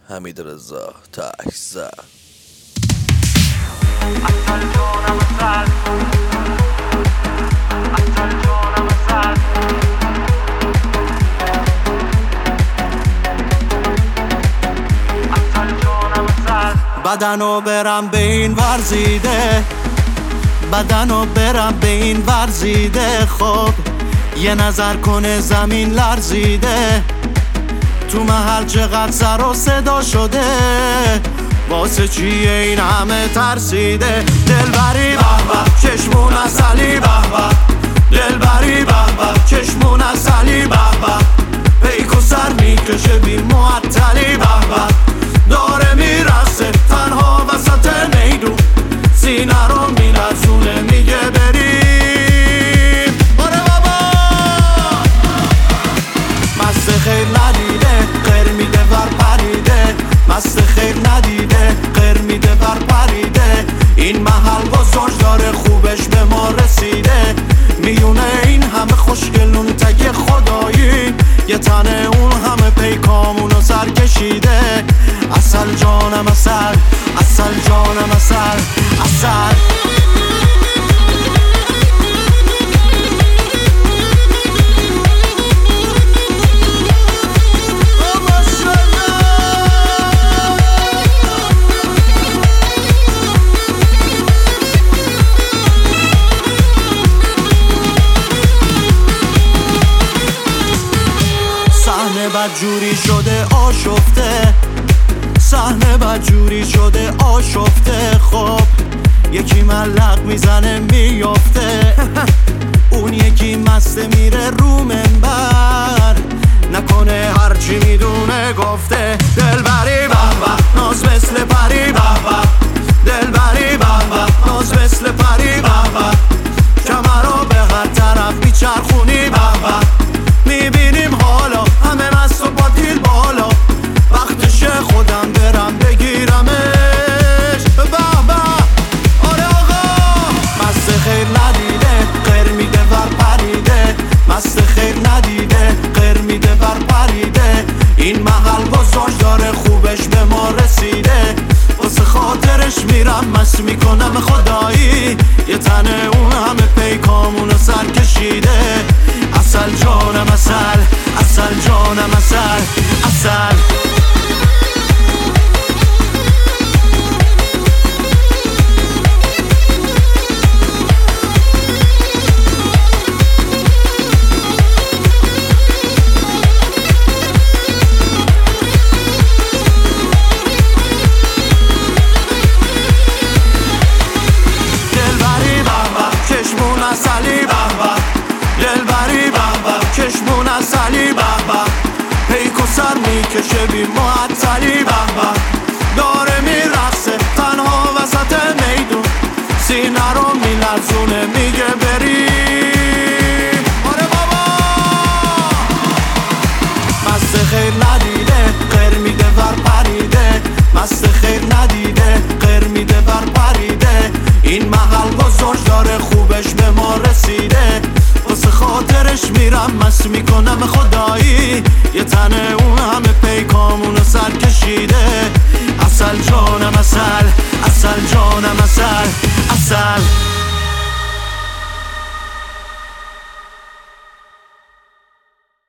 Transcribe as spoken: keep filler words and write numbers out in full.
حمیدرضا تک‌زد. عسل جانم عسل، عسل جانم عسل، عسل جانم عسل. بدنو برم به این ورزیده، بدنو برم به این ورزیده. خب یه نظر کنه زمین لرزیده، تو محل چقدر سر و صدا شده، واسه چیه این همه ترسیده؟ دلبری به به چشمون عسلی، به به دلبری به به چشمون عسلی، به به پیک و سر میکشه بی معطلی، به به داره میرسه تنها وسط میدون، سینه رو میلرزونه میگه بریم. آره بابا مست خیر ندیده غیر میده ور پریده، مست خیر ندیده غیر میده ور پریده. این محل بزرگ داره خوبش به ما رسیده، میونه این همه خوشگلون تک خدایی، یه تنه اون همه پیکامونو سر کشیده. عسل جانم عسل، عسل جانم عسل، عسل. صحنه بدجوری شده آشفته، صحنه بدجوری شده آشفته. خب یکی ملق میزنه میافته، اون یکی مسته میره رو منبر، نکنه هرچی میدونه گفته. دلبری به به ناز مثل پری، به به دلبری به به ناز مثل پری، به به کمرو به هر طرف میچرخونی، به به میبینیم حالا همه مست و با دیل بالا، وقتشه خودم برم بگیرمش. به به آره آقا مست خیر ندیده غیر میده ور پریده، مست خیر ندیده غیر میده ور پریده. این محل بزرگ داره خوبش به ما رسیده، واسه خاطرش میرم مست میکنم خدایی، یه تنه اون همه پیکامونو سر کشیده. عسل جانم عسل، عسل جانم عسل، عسل. دلبری به به چشمون عسلی، به به دلبری به به چشمون عسلی، به به پیک و سر میکشه بی معطلی، به به داره میرقصه تنها وسط میدون، سینه رو میلرزونه میگه بریم. آره بابا مست خیر ندیده غیر میده ور پریده، مست خیر ندیده غیر میده ور پریده. این محل بزرگ داره خوبش به ما رسیده، واسه خاطرش میرم مست میکنم خدایی،